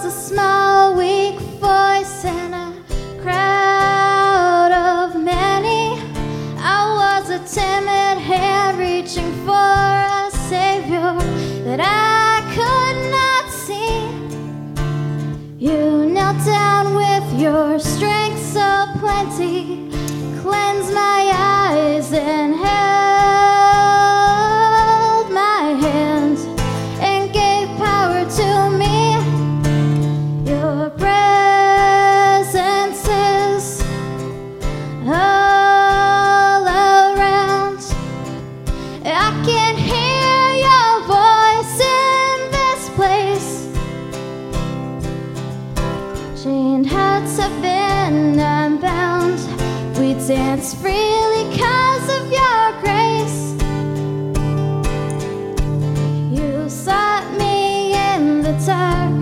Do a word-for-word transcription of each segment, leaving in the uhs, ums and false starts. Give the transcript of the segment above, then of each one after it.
was a small, weak voice in a crowd of many. I was a timid hand reaching for a savior that I could not see. You knelt down with your strength so plenty, cleansed my eyes and held my hand and gave power to me. Your presence is all around. I can hear your voice in this place. Chained hearts have been unbound. We dance freely 'cause of your grace. You sought me in the dark.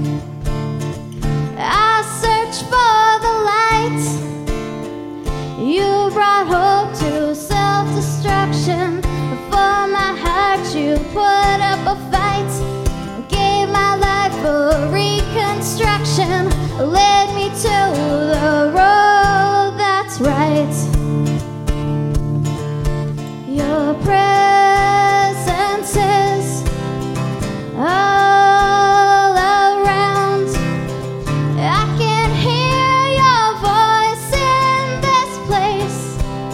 I searched for the light. You brought hope to self-destruction. For my heart you put up a fight. Gave my life a reconstruction. Led me to the road that's right. Your presence is all around. I can hear your voice in this place.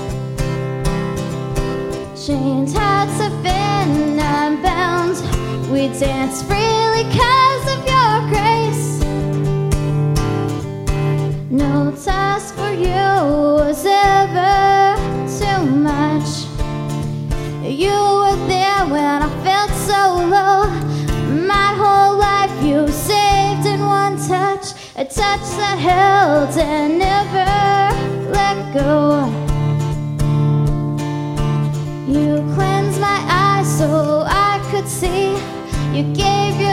Chained hearts have been unbound. We dance freely 'cause of your grace. No task for you was ever too much. You were there when I felt so low. My whole life you saved in one touch, a touch that held and never let go. You cleansed my eyes so I could see. You gave your